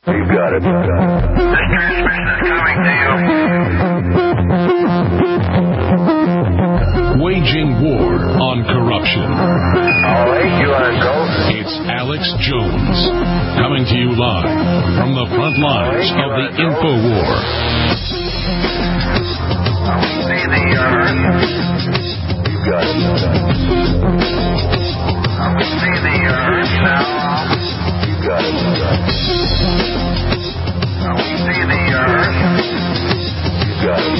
You got it. This transmission is coming to you. Waging war on corruption. All right, you want to go? It's Alex Jones, coming to you live from the front lines of the info war. See the Earth. You got it. See the Earth now. You got it. See the Earth. You got it.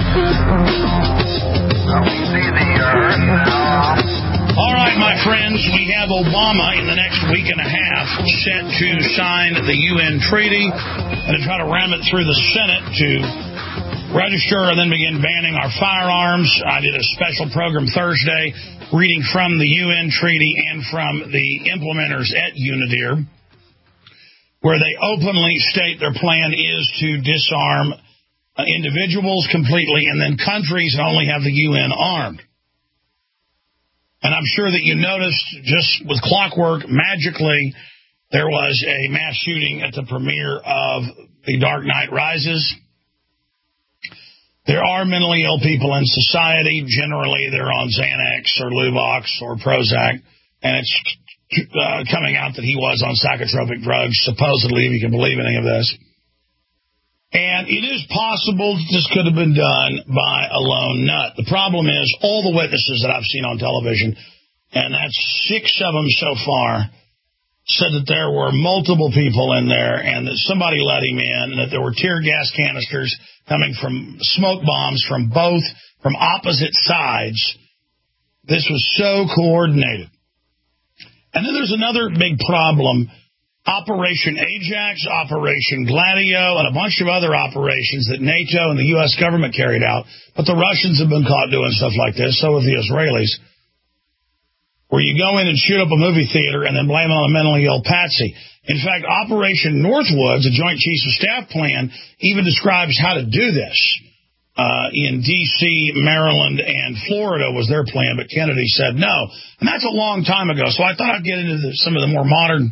See the Earth now. All right, my friends, we have Obama in the next week and a half set to sign the UN treaty and to try to ram it through the Senate to register and then begin banning our firearms. I did a special program Thursday reading from the UN treaty and from the implementers at UNIDIR, where they openly state their plan is to disarm individuals completely and then countries and only have the UN armed. And I'm sure that you noticed, just with clockwork, magically, there was a mass shooting at the premiere of The Dark Knight Rises. There are mentally ill people in society. Generally, they're on Xanax or Luvox or Prozac, and it's coming out that he was on psychotropic drugs, supposedly, if you can believe any of this. And it is possible that this could have been done by a lone nut. The problem is all the witnesses that I've seen on television, and that's 6 of them so far, said that there were multiple people in there and that somebody let him in and that there were tear gas canisters coming from smoke bombs from opposite sides. This was so coordinated. And then there's another big problem. Operation Ajax, Operation Gladio, and a bunch of other operations that NATO and the U.S. government carried out. But the Russians have been caught doing stuff like this, so have the Israelis, where you go in and shoot up a movie theater and then blame it on a mentally ill patsy. In fact, Operation Northwoods, a Joint Chiefs of Staff plan, even describes how to do this. In D.C., Maryland, and Florida was their plan, but Kennedy said no. And that's a long time ago, so I thought I'd get into some of the more modern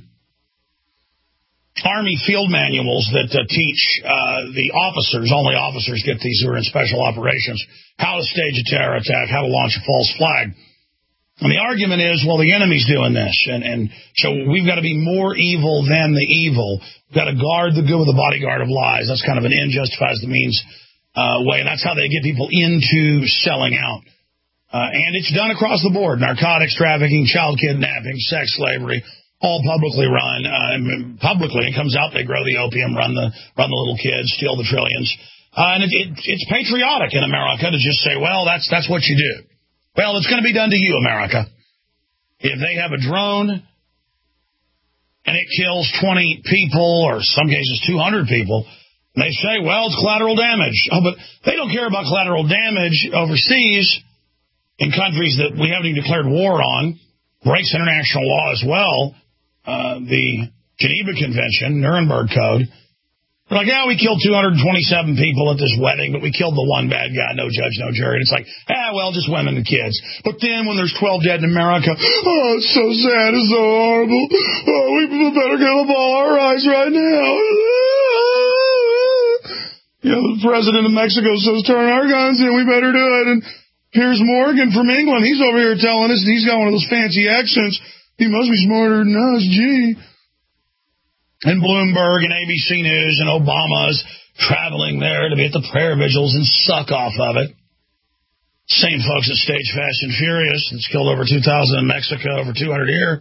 Army field manuals that teach the officers, only officers get these who are in special operations, how to stage a terror attack, how to launch a false flag. And the argument is, well, the enemy's doing this, and so we've got to be more evil than the evil. We've got to guard the good with the bodyguard of lies. That's kind of an end justifies the means way, and that's how they get people into selling out. And it's done across the board: narcotics trafficking, child kidnapping, sex slavery, all publicly run. Publicly, it comes out, they grow the opium, run the little kids, steal the trillions. And it's patriotic in America to just say, well, that's what you do. Well, it's going to be done to you, America. If they have a drone and it kills 20 people, or some cases 200 people, and they say, well, it's collateral damage. Oh, but they don't care about collateral damage overseas in countries that we haven't even declared war on, breaks international law as well. The Geneva Convention, Nuremberg Code. They're like, yeah, we killed 227 people at this wedding, but we killed the one bad guy, no judge, no jury. And it's like, well, just women and kids. But then when there's 12 dead in America, oh, it's so sad, it's so horrible. Oh, we better give up all our rights right now. The president of Mexico says, turn our guns in, we better do it. And Piers Morgan from England, he's over here telling us he's got one of those fancy accents. He must be smarter than us, gee. And Bloomberg and ABC News and Obama's traveling there to be at the prayer vigils and suck off of it. Same folks that stage Fast and Furious, that's killed over 2,000 in Mexico, over 200 here.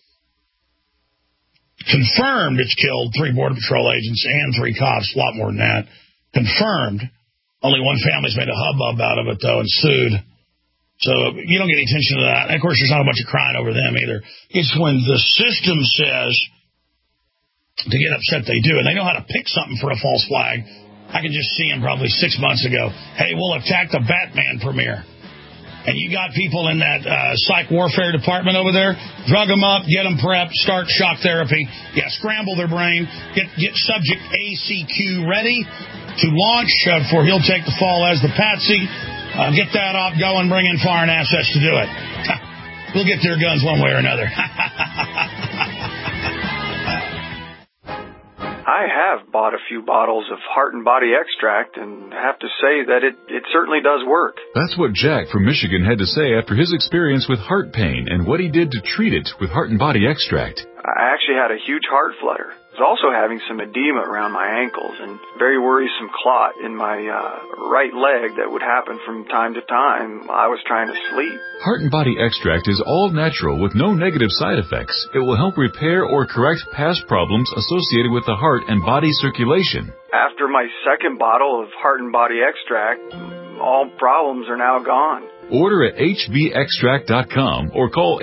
Confirmed it's killed 3 Border Patrol agents and 3 cops, a lot more than that. Confirmed. Only one family's made a hubbub out of it, though, and sued. So you don't get any attention to that. And, of course, there's not a bunch of crying over them either. It's when the system says to get upset, they do. And they know how to pick something for a false flag. I can just see them probably 6 months ago. Hey, we'll attack the Batman premiere. And you got people in that psych warfare department over there. Drug them up, get them prepped, start shock therapy. Yeah, scramble their brain. Get subject ACQ ready to launch for he'll take the fall as the patsy. Get that off going, bring in foreign assets to do it. We'll get their guns one way or another. I have bought a few bottles of Heart and Body Extract and have to say that it certainly does work. That's what Jack from Michigan had to say after his experience with heart pain and what he did to treat it with Heart and Body Extract. I actually had a huge heart flutter. I was also having some edema around my ankles and very worrisome clot in my right leg that would happen from time to time while I was trying to sleep. Heart and Body Extract is all natural with no negative side effects. It will help repair or correct past problems associated with the heart and body circulation. After my second bottle of Heart and Body Extract, all problems are now gone. Order at hbextract.com or call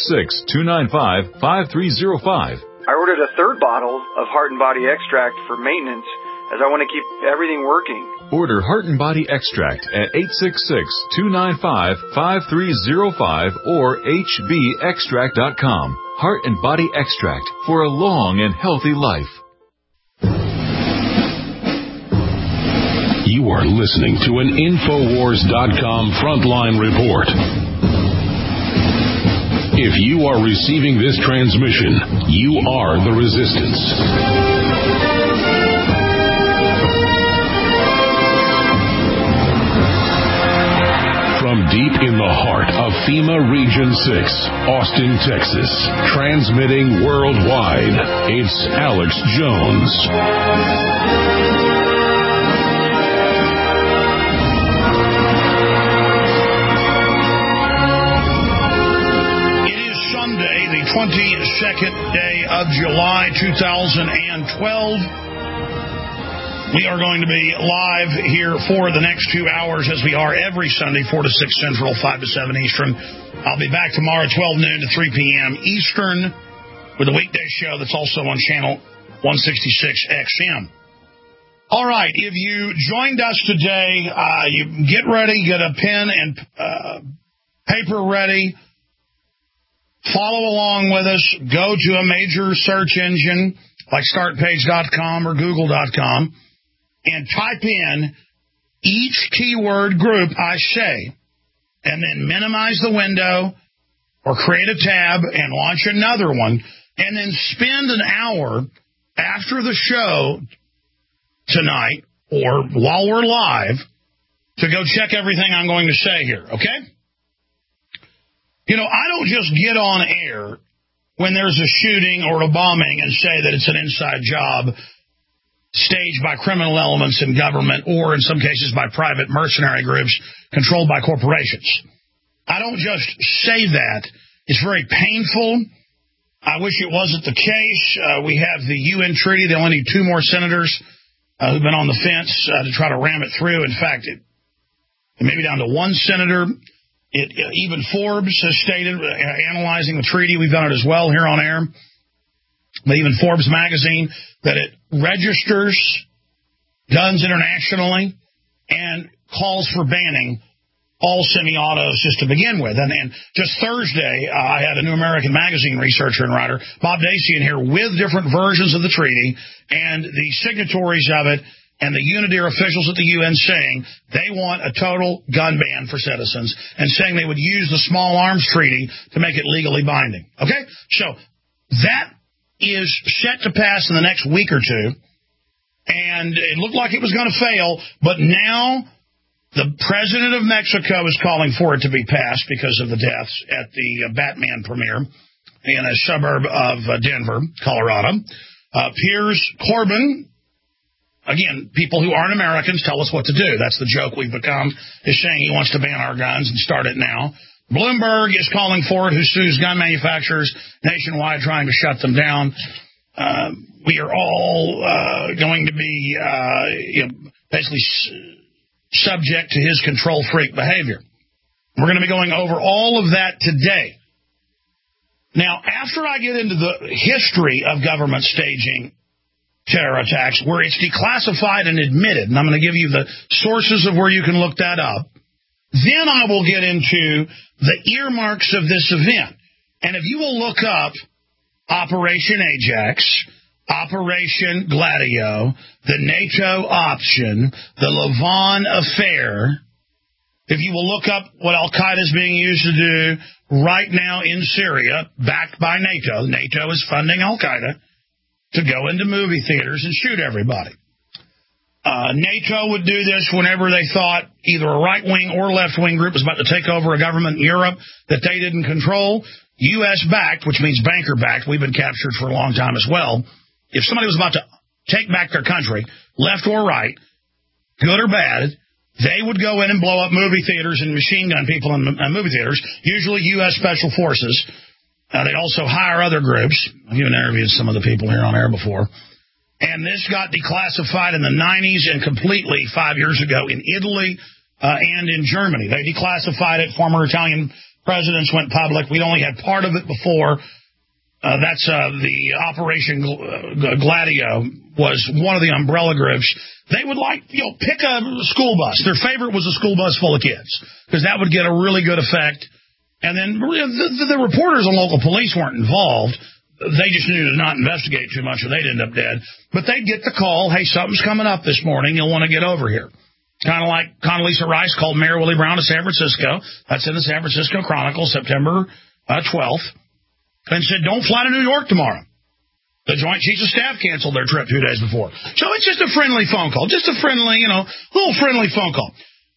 866-295-5305. I ordered a third bottle of Heart and Body Extract for maintenance as I want to keep everything working. Order Heart and Body Extract at 866-295-5305 or hbextract.com. Heart and Body Extract for a long and healthy life. You are listening to an Infowars.com frontline report. If you are receiving this transmission, you are the resistance. From deep in the heart of FEMA Region 6, Austin, Texas, transmitting worldwide, it's Alex Jones. It is Sunday, the 22nd day of July, 2012. We are going to be live here for the next 2 hours, as we are every Sunday, 4 to 6 Central, 5 to 7 Eastern. I'll be back tomorrow, 12 noon to 3 p.m. Eastern, with a weekday show that's also on channel 166 XM. All right, if you joined us today, you get ready, get a pen and paper ready. Follow along with us. Go to a major search engine like StartPage.com or Google.com. And type in each keyword group I say, and then minimize the window or create a tab and launch another one, and then spend an hour after the show tonight or while we're live to go check everything I'm going to say here, okay? You know, I don't just get on air when there's a shooting or a bombing and say that it's an inside job staged by criminal elements in government or, in some cases, by private mercenary groups controlled by corporations. I don't just say that. It's very painful. I wish it wasn't the case. We have the UN treaty. They only need 2 more senators who've been on the fence to try to ram it through. In fact, it may be down to 1 senator. Even Forbes has stated, analyzing the treaty, we've done it as well here on air, but even Forbes magazine, that it registers guns internationally and calls for banning all semi-autos just to begin with. And just Thursday, I had a New American Magazine researcher and writer, Bob Dacey, in here with different versions of the treaty and the signatories of it and the UNIDIR officials at the UN saying they want a total gun ban for citizens and saying they would use the Small Arms Treaty to make it legally binding. Okay? So that is set to pass in the next week or two, and it looked like it was going to fail, but now the president of Mexico is calling for it to be passed because of the deaths at the Batman premiere in a suburb of Denver, Colorado. Piers Corbyn, again, people who aren't Americans tell us what to do. That's the joke we've become, is saying he wants to ban our guns and start it now. Bloomberg is calling for it, who sues gun manufacturers nationwide trying to shut them down. We are all going to be basically subject to his control freak behavior. We're going to be going over all of that today. Now, after I get into the history of government staging terror attacks, where it's declassified and admitted, and I'm going to give you the sources of where you can look that up, then I will get into the earmarks of this event. And if you will look up Operation Ajax, Operation Gladio, the NATO option, the Lavon affair, if you will look up what Al-Qaeda is being used to do right now in Syria, backed by NATO, NATO is funding Al-Qaeda, to go into movie theaters and shoot everybody. NATO would do this whenever they thought either a right-wing or left-wing group was about to take over a government in Europe that they didn't control. U.S.-backed, which means banker-backed. We've been captured for a long time as well. If somebody was about to take back their country, left or right, good or bad, they would go in and blow up movie theaters and machine gun people in movie theaters, usually U.S. Special Forces. They also hire other groups. I've even interviewed some of the people here on air before. And this got declassified in the 90s and completely 5 years ago in Italy and in Germany. They declassified it. Former Italian presidents went public. We'd only had part of it before. That's the Operation Gladio was one of the umbrella groups. They would pick a school bus. Their favorite was a school bus full of kids because that would get a really good effect. And then the reporters and local police weren't involved. They just knew to not investigate too much or they'd end up dead. But they'd get the call, hey, something's coming up this morning. You'll want to get over here. Kind of like Condoleezza Rice called Mayor Willie Brown to San Francisco. That's in the San Francisco Chronicle, September 12th. And said, don't fly to New York tomorrow. The Joint Chiefs of Staff canceled their trip 2 days before. So it's just a friendly phone call. Just a friendly, little friendly phone call.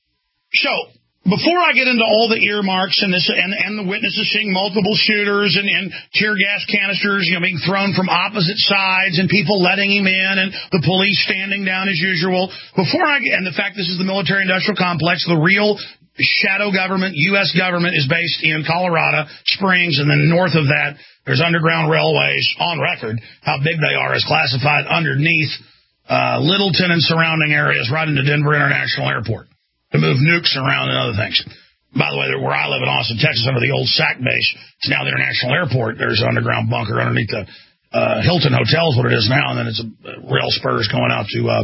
So before I get into all the earmarks and this and the witnesses seeing multiple shooters and tear gas canisters, being thrown from opposite sides and people letting him in and the police standing down as usual, and the fact this is the military-industrial complex, the real shadow government, U.S. government, is based in Colorado Springs, and then north of that, there's underground railways on record. How big they are is classified underneath Littleton and surrounding areas right into Denver International Airport to move nukes around and other things. By the way, where I live in Austin, Texas, under the old SAC base, it's now the International Airport. There's an underground bunker underneath the Hilton Hotel is what it is now, and then it's a rail spurs going out to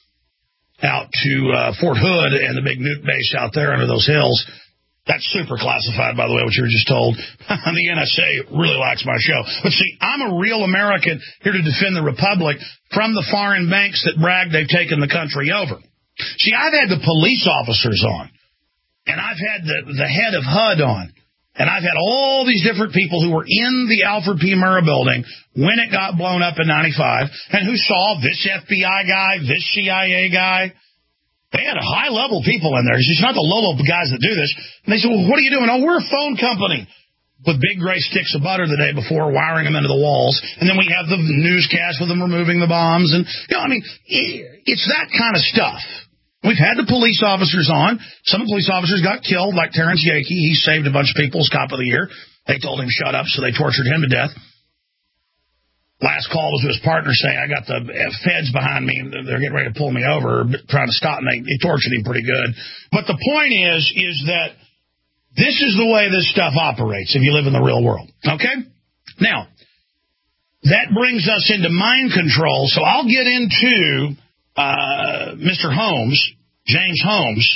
Fort Hood and the big nuke base out there under those hills. That's super classified, by the way, what you were just told. The NSA really likes my show. But see, I'm a real American here to defend the Republic from the foreign banks that brag they've taken the country over. See, I've had the police officers on, and I've had the head of HUD on, and I've had all these different people who were in the Alfred P. Murrah building when it got blown up in 95, and who saw this FBI guy, this CIA guy. They had high-level people in there. It's just not the low-level guys that do this. And they said, well, what are you doing? Oh, we're a phone company. With big gray sticks of butter the day before, wiring them into the walls. And then we have the newscast with them removing the bombs. And, it's that kind of stuff. We've had the police officers on. Some of the police officers got killed, like Terrence Yakey. He saved a bunch of people as Cop of the Year. They told him shut up, so they tortured him to death. Last call was to his partner saying, I got the feds behind me, and they're getting ready to pull me over, trying to stop me. They tortured him pretty good. But the point is that this is the way this stuff operates if you live in the real world. Okay? Now, that brings us into mind control, so I'll get into Mr. Holmes, James Holmes.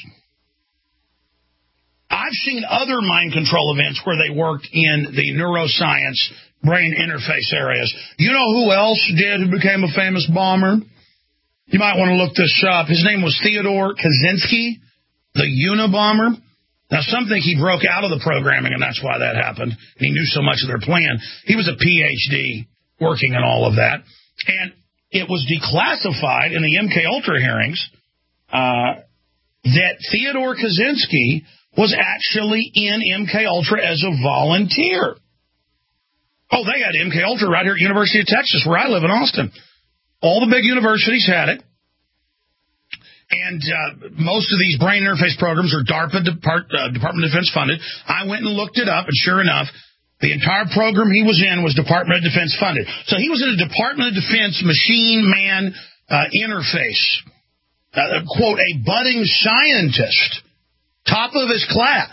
I've seen other mind control events where they worked in the neuroscience brain interface areas. You know who else did, who became a famous bomber? You might want to look this up. His name was Theodore Kaczynski, the Unabomber. Now, some think he broke out of the programming, and that's why that happened. He knew so much of their plan. He was a PhD working in all of that. And it was declassified in the MKUltra hearings that Theodore Kaczynski was actually in MKUltra as a volunteer. Oh, they had MKUltra right here at University of Texas, where I live in Austin. All the big universities had it. And most of these brain interface programs are DARPA, Department of Defense funded. I went and looked it up, and sure enough, the entire program he was in was Department of Defense funded. So he was in a Department of Defense machine-man interface. Quote, a budding scientist, top of his class.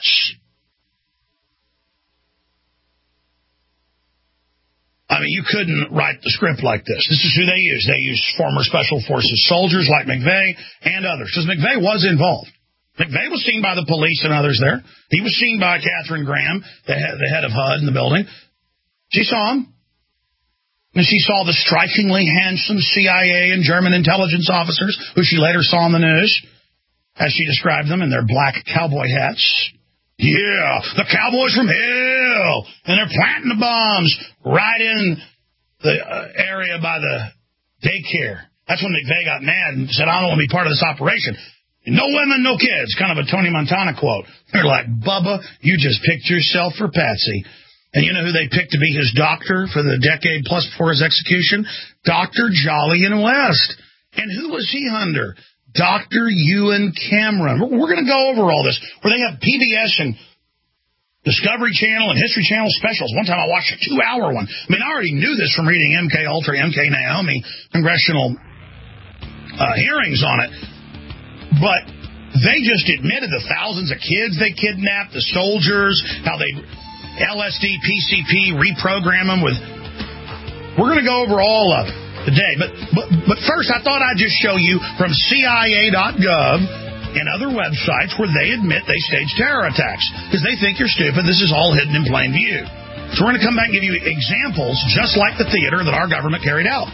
I mean, you couldn't write the script like this. This is who they use. They use former Special Forces soldiers like McVeigh and others. Because McVeigh was involved. McVeigh was seen by the police and others there. He was seen by Katharine Graham, the head of HUD in the building. She saw him. And she saw the strikingly handsome CIA and German intelligence officers, who she later saw on the news, as she described them in their black cowboy hats. Yeah, the cowboys from hell, and they're planting the bombs right in the area by the daycare. That's when McVeigh got mad and said, I don't want to be part of this operation. No women, no kids. Kind of a Tony Montana quote. They're like, Bubba, you just picked yourself for Patsy. And you know who they picked to be his doctor for the decade plus before his execution? Dr. Jolyon West. And who was he under? Dr. Ewan Cameron. We're going to go over all this, where they have PBS and Discovery Channel and History Channel specials. One time I watched a 2-hour one. I mean, I already knew this from reading MK Ultra, MK Naomi, congressional hearings on it. But they just admitted the thousands of kids they kidnapped, the soldiers, how they LSD, PCP, reprogram them with... We're going to go over all of it today. But first, I thought I'd just show you from CIA.gov and other websites where they admit they staged terror attacks because they think you're stupid. This is all hidden in plain view. So we're going to come back and give you examples just like the theater that our government carried out.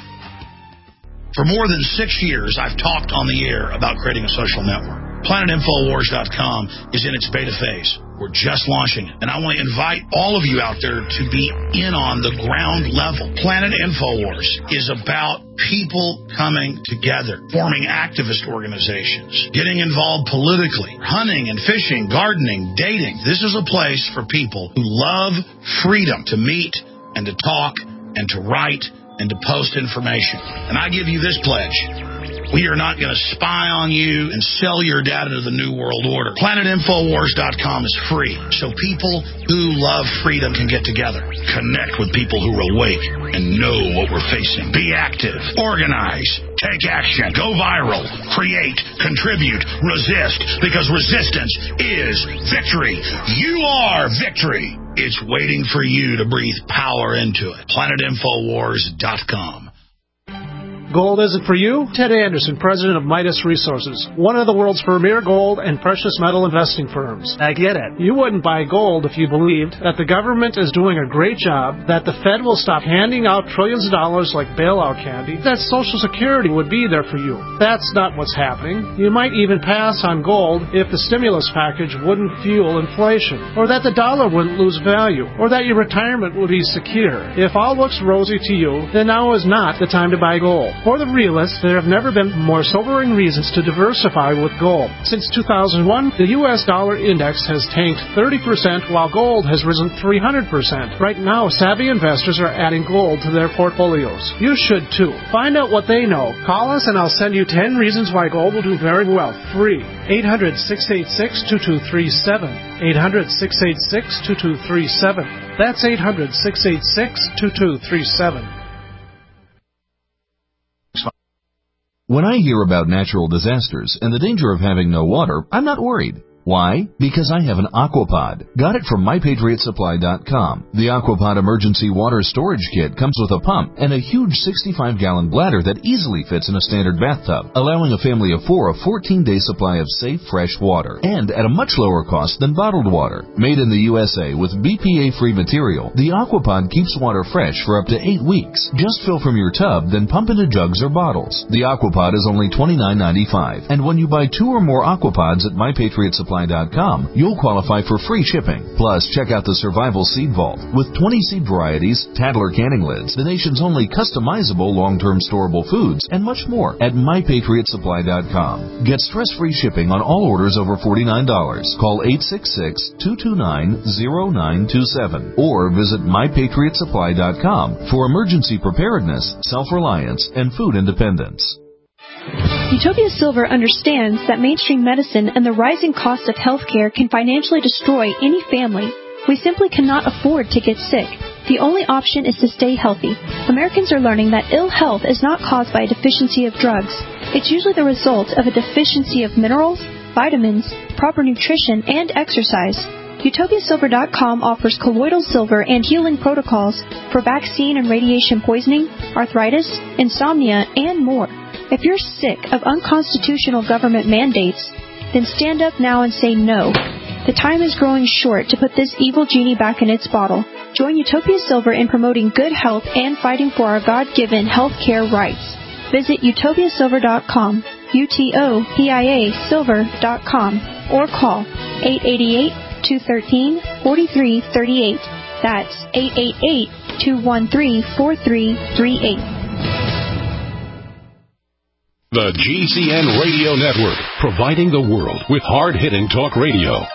For more than 6 years, I've talked on the air about creating a social network. PlanetInfoWars.com is in its beta phase. We're just launching it. And I want to invite all of you out there to be in on the ground level. Planet InfoWars is about people coming together, forming activist organizations, getting involved politically, hunting and fishing, gardening, dating. This is a place for people who love freedom to meet and to talk and to write and to post information. And I give you this pledge. We are not going to spy on you and sell your data to the New World Order. PlanetInfoWars.com is free, so people who love freedom can get together, connect with people who are awake and know what we're facing. Be active, organize, take action, go viral, create, contribute, resist, because resistance is victory. You are victory. It's waiting for you to breathe power into it. PlanetInfoWars.com. Gold isn't for you? Ted Anderson, president of Midas Resources, one of the world's premier gold and precious metal investing firms. I get it. You wouldn't buy gold if you believed that the government is doing a great job, that the Fed will stop handing out trillions of dollars like bailout candy, that Social Security would be there for you. That's not what's happening. You might even pass on gold if the stimulus package wouldn't fuel inflation, or that the dollar wouldn't lose value, or that your retirement would be secure. If all looks rosy to you, then now is not the time to buy gold. For the realists, there have never been more sobering reasons to diversify with gold. Since 2001, the U.S. dollar index has tanked 30%, while gold has risen 300%. Right now, savvy investors are adding gold to their portfolios. You should too. Find out what they know. Call us and I'll send you 10 reasons why gold will do very well. Free. 800-686-2237. 800-686-2237. That's 800-686-2237. When I hear about natural disasters and the danger of having no water, I'm not worried. Why? Because I have an Aquapod. Got it from MyPatriotSupply.com. The Aquapod Emergency Water Storage Kit comes with a pump and a huge 65-gallon bladder that easily fits in a standard bathtub, allowing a family of 4 a 14-day supply of safe, fresh water, and at a much lower cost than bottled water. Made in the USA with BPA-free material, the Aquapod keeps water fresh for up to 8 weeks. Just fill from your tub, then pump into jugs or bottles. The Aquapod is only $29.95, and when you buy 2 or more Aquapods at MyPatriotSupply.com, you'll qualify for free shipping. Plus, check out the Survival Seed Vault. With 20 seed varieties, Tadler canning lids, the nation's only customizable long-term storable foods, and much more at MyPatriotSupply.com. Get stress-free shipping on all orders over $49. Call 866-229-0927 or visit MyPatriotSupply.com for emergency preparedness, self-reliance, and food independence. Utopia Silver understands that mainstream medicine and the rising cost of healthcare can financially destroy any family. We simply cannot afford to get sick. The only option is to stay healthy. Americans are learning that ill health is not caused by a deficiency of drugs. It's usually the result of a deficiency of minerals, vitamins, proper nutrition, and exercise. UtopiaSilver.com offers colloidal silver and healing protocols for vaccine and radiation poisoning, arthritis, insomnia, and more. If you're sick of unconstitutional government mandates, then stand up now and say no. The time is growing short to put this evil genie back in its bottle. Join Utopia Silver in promoting good health and fighting for our God-given health care rights. Visit UtopiaSilver.com, UTOPIA Silver.com, or call 888-213-4338. That's 888-213-4338. The GCN Radio Network, providing the world with hard-hitting talk radio.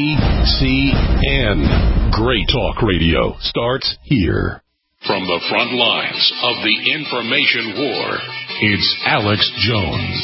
GCN. Great talk radio starts here. From the front lines of the information war, it's Alex Jones.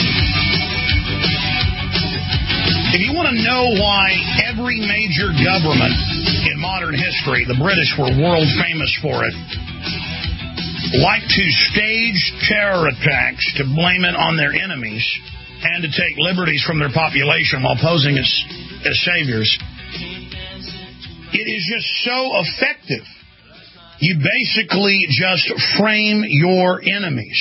If you want to know why every major government in modern history, the British were world famous for it, like to stage terror attacks to blame it on their enemies and to take liberties from their population while posing as saviors, it is just so effective. You basically just frame your enemies.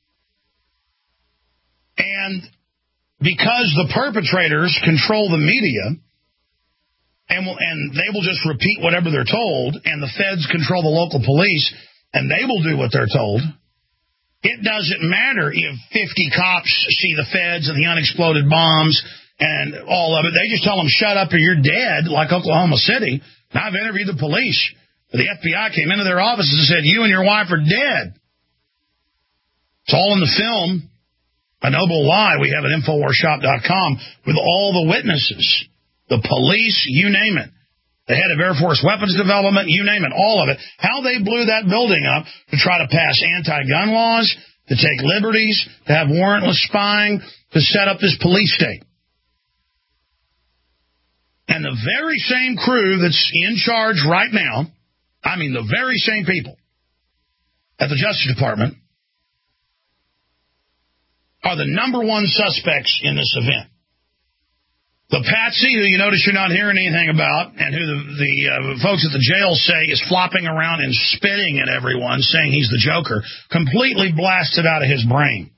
And because the perpetrators control the media, and they will just repeat whatever they're told, and the feds control the local police, and they will do what they're told, it doesn't matter if 50 cops see the feds and the unexploded bombs and all of it. They just tell them, shut up or you're dead, like Oklahoma City. Now, I've interviewed the police. The FBI came into their offices and said, you and your wife are dead. It's all in the film, A Noble Lie. We have at InfoWarsShop.com with all the witnesses, the police, you name it. The head of Air Force weapons development, you name it, all of it. How they blew that building up to try to pass anti-gun laws, to take liberties, to have warrantless spying, to set up this police state. And the very same crew that's in charge right now, I mean the very same people at the Justice Department, are the number one suspects in this event. The patsy, who you notice you're not hearing anything about, and who the folks at the jail say is flopping around and spitting at everyone, saying he's the Joker, completely blasted out of his brain.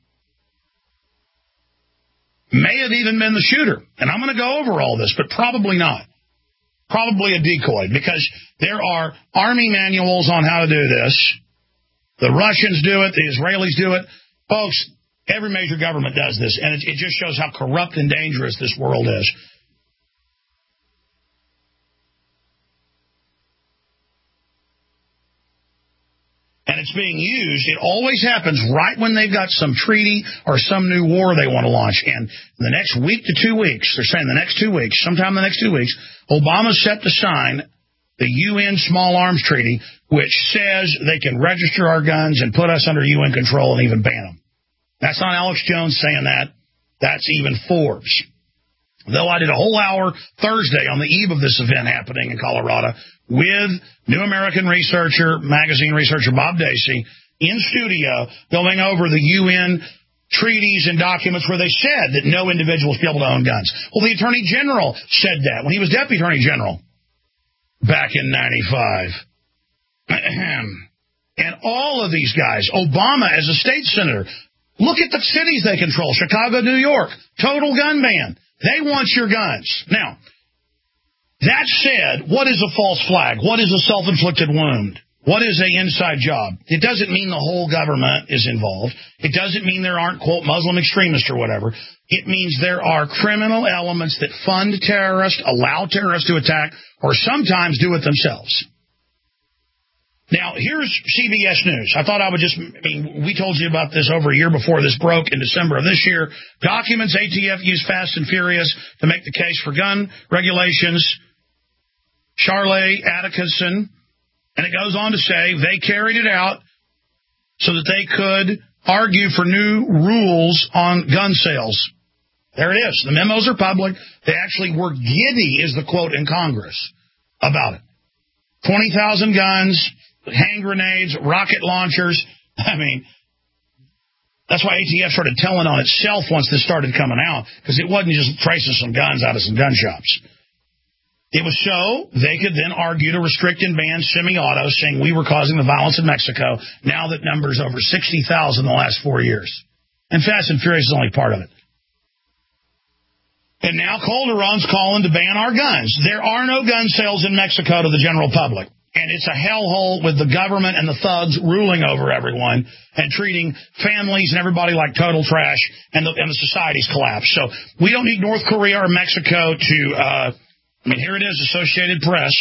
May have even been the shooter. And I'm going to go over all this, but probably not. Probably a decoy, because there are army manuals on how to do this. The Russians do it. The Israelis do it. Folks, every major government does this, and it just shows how corrupt and dangerous this world is. And it's being used. It always happens right when they've got some treaty or some new war they want to launch. And the next week to 2 weeks, they're saying the next 2 weeks, sometime in the next 2 weeks, Obama's set to sign the UN Small Arms Treaty, which says they can register our guns and put us under UN control and even ban them. That's not Alex Jones saying that. That's even Forbes. Though I did a whole hour Thursday on the eve of this event happening in Colorado with New American magazine researcher Bob Dacey in studio going over the UN treaties and documents where they said that no individual should be able to own guns. Well, the Attorney General said that when he was Deputy Attorney General back in 95. And all of these guys, Obama as a state senator, look at the cities they control. Chicago, New York, total gun ban. They want your guns. Now, that said, what is a false flag? What is a self-inflicted wound? What is an inside job? It doesn't mean the whole government is involved. It doesn't mean there aren't, quote, Muslim extremists or whatever. It means there are criminal elements that fund terrorists, allow terrorists to attack, or sometimes do it themselves. Now, here's CBS News. I thought I would we told you about this over a year before this broke in December of this year. Documents ATF used Fast and Furious to make the case for gun regulations. Charlie Atkinson. And it goes on to say they carried it out so that they could argue for new rules on gun sales. There it is. The memos are public. They actually were giddy, is the quote in Congress, about it. 20,000 guns, hand grenades, rocket launchers. I mean, that's why ATF started telling on itself once this started coming out, because it wasn't just tracing some guns out of some gun shops. It was so they could then argue to restrict and ban semi-autos, saying we were causing the violence in Mexico, now that number's over 60,000 in the last 4 years. And Fast and Furious is only part of it. And now Calderon's calling to ban our guns. There are no gun sales in Mexico to the general public. And it's a hellhole with the government and the thugs ruling over everyone and treating families and everybody like total trash, and the society's collapsed. So we don't need North Korea or Mexico to... here it is, Associated Press.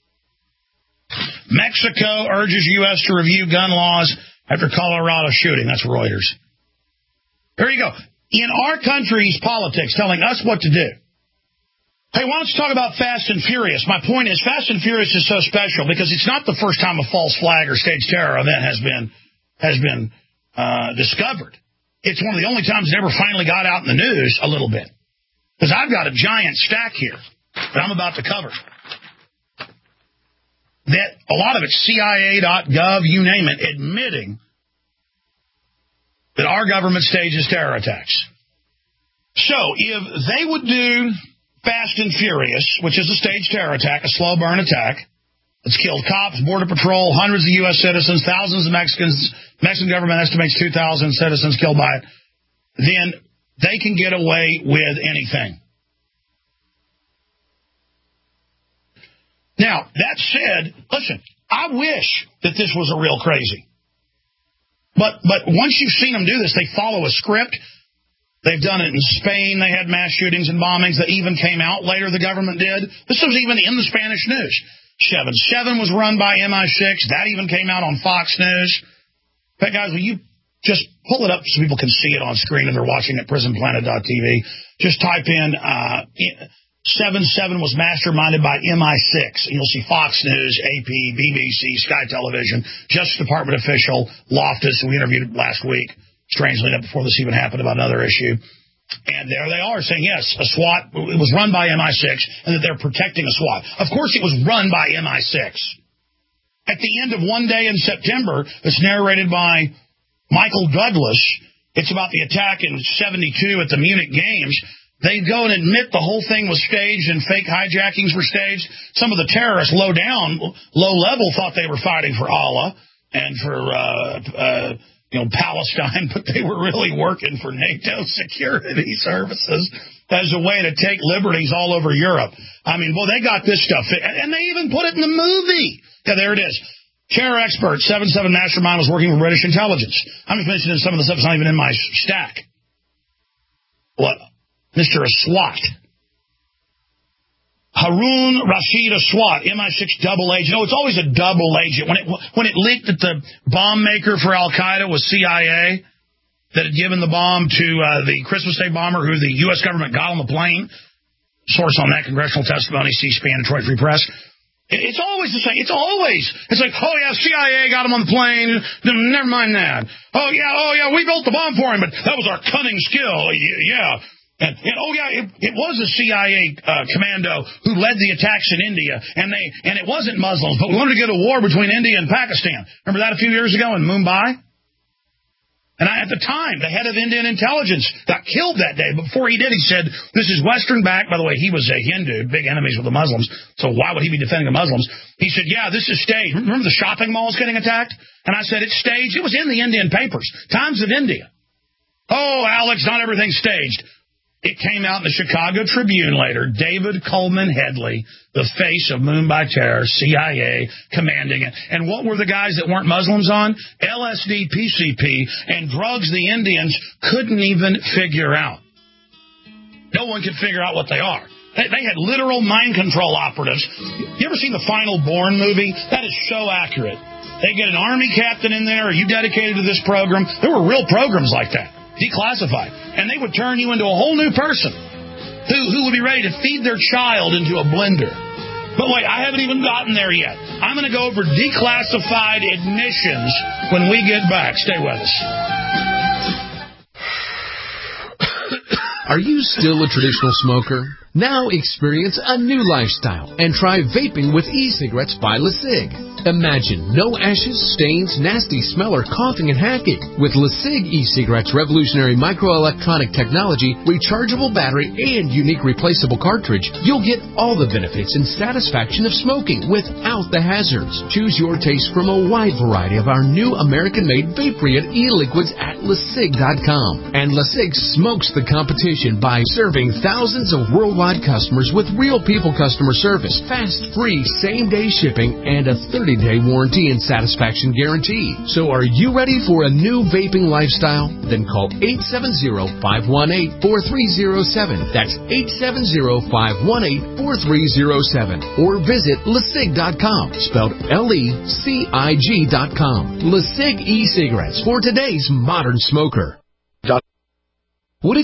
Mexico urges U.S. to review gun laws after Colorado shooting. That's Reuters. There you go. In our country's politics, telling us what to do. Hey, why don't you talk about Fast and Furious? My point is, Fast and Furious is so special because it's not the first time a false flag or staged terror event has been discovered. It's one of the only times it ever finally got out in the news a little bit. Because I've got a giant stack here that I'm about to cover. That a lot of it's CIA.gov, you name it, admitting that our government stages terror attacks. So if they would do Fast and Furious, which is a staged terror attack, a slow burn attack, it's killed cops, Border Patrol, hundreds of U.S. citizens, thousands of Mexicans. Mexican government estimates 2,000 citizens killed by it. Then they can get away with anything. Now, that said, listen, I wish that this was a real crazy. But once you've seen them do this, they follow a script. They've done it in Spain. They had mass shootings and bombings that even came out later, the government did. This was even in the Spanish news. 7/7 was run by MI6. That even came out on Fox News. In fact, guys, will you just pull it up so people can see it on screen and they're watching at prisonplanet.tv. Just type in 7/7 was masterminded by MI6. And you'll see Fox News, AP, BBC, Sky Television, Justice Department official, Loftus, who we interviewed last week, strangely enough before this even happened, about another issue. And there they are saying, yes, a SWAT, it was run by MI6, and that they're protecting a SWAT. Of course it was run by MI6. At the end of One Day in September, it's narrated by Michael Douglas. It's about the attack in 72 at the Munich Games. They go and admit the whole thing was staged and fake hijackings were staged. Some of the terrorists low level, thought they were fighting for Allah and for Palestine, but they were really working for NATO security services as a way to take liberties all over Europe. I mean, well, they got this stuff, and they even put it in the movie. Yeah, there it is. Terror expert, 7/7 mastermind was working with British intelligence. I'm just mentioning some of the stuff that's not even in my stack. What? Mr. Aswat. Harun Rashid Aswat, MI6 double agent. It's always a double agent. When it leaked that the bomb maker for Al-Qaeda was CIA, that had given the bomb to the Christmas Day bomber who the U.S. government got on the plane, source on that, congressional testimony, C-SPAN, Detroit Free Press. It's always the same. It's like, oh, yeah, CIA got him on the plane. Never mind that. Oh, yeah, we built the bomb for him, but that was our cunning skill. Yeah. And it was a CIA commando who led the attacks in India, and it wasn't Muslims, but we wanted to get a war between India and Pakistan. Remember that a few years ago in Mumbai? And at the time, the head of Indian intelligence got killed that day. But before he did, he said, this is Western-backed. By the way, he was a Hindu, big enemies with the Muslims, so why would he be defending the Muslims? He said, yeah, this is staged. Remember the shopping malls getting attacked? And I said, it's staged. It was in the Indian papers. Times of India. Oh, Alex, not everything's staged. It came out in the Chicago Tribune later. David Coleman Headley, the face of Mumbai terror, CIA, commanding it. And what were the guys that weren't Muslims on? LSD, PCP, and drugs the Indians couldn't even figure out. No one could figure out what they are. They had literal mind control operatives. You ever seen the Final Bourne movie? That is so accurate. They get an army captain in there. Are you dedicated to this program? There were real programs like that. Declassified. And they would turn you into a whole new person who would be ready to feed their child into a blender. But wait, I haven't even gotten there yet. I'm going to go over declassified admissions when we get back. Stay with us. Are you still a traditional smoker? Now experience a new lifestyle and try vaping with e-cigarettes by LeSig. Imagine no ashes, stains, nasty smell, or coughing and hacking. With LeSig e-cigarettes' revolutionary microelectronic technology, rechargeable battery, and unique replaceable cartridge, you'll get all the benefits and satisfaction of smoking without the hazards. Choose your taste from a wide variety of our new American-made vape-free e-liquids at LeSig.com. And LeSig smokes the competition by serving thousands of worldwide customers with real people customer service, fast, free, same-day shipping, and a 30-day warranty and satisfaction guarantee. So are you ready for a new vaping lifestyle? Then call 870-518-4307. That's 870-518-4307. Or visit LeSig.com, spelled LECIG.com. LeSig e-cigarettes for today's modern smoker.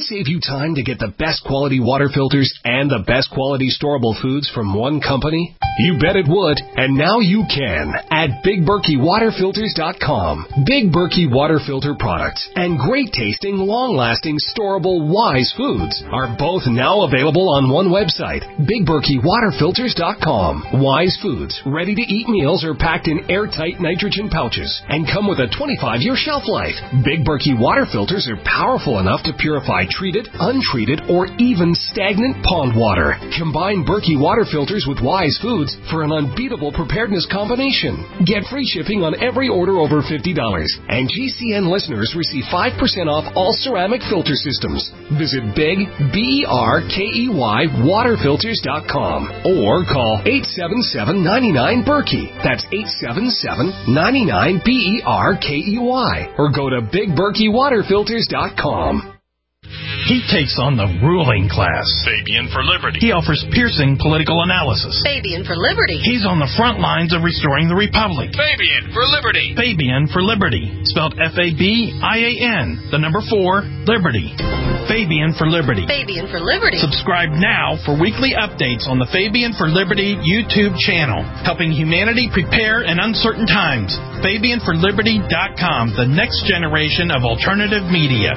it save you time to get the best quality water filters and the best quality storable foods from one company? You bet it would, and now you can at BigBerkeyWaterFilters.com. Big Berkey Water Filter products and great tasting, long-lasting, storable Wise foods are both now available on one website, BigBerkeyWaterFilters.com. Wise foods, ready-to-eat meals are packed in airtight nitrogen pouches and come with a 25-year shelf life. Big Berkey water filters are powerful enough to purify treated, untreated, or even stagnant pond water. Combine Berkey water filters with Wise foods for an unbeatable preparedness combination. Get free shipping on every order over $50, and GCN listeners receive 5% off all ceramic filter systems. Visit BigBerkey waterfilters.com or call 877-99-BERKEY. That's 877-99-BERKEY, or go to BigBerkeyWaterFilters.com. He takes on the ruling class. Fabian for Liberty. He offers piercing political analysis. Fabian for Liberty. He's on the front lines of restoring the Republic. Fabian for Liberty. Fabian for Liberty. Spelled Fabian, the number 4, Liberty. Fabian for Liberty. Fabian for Liberty. Subscribe now for weekly updates on the Fabian for Liberty YouTube channel, helping humanity prepare in uncertain times. FabianForLiberty.com, the next generation of alternative media.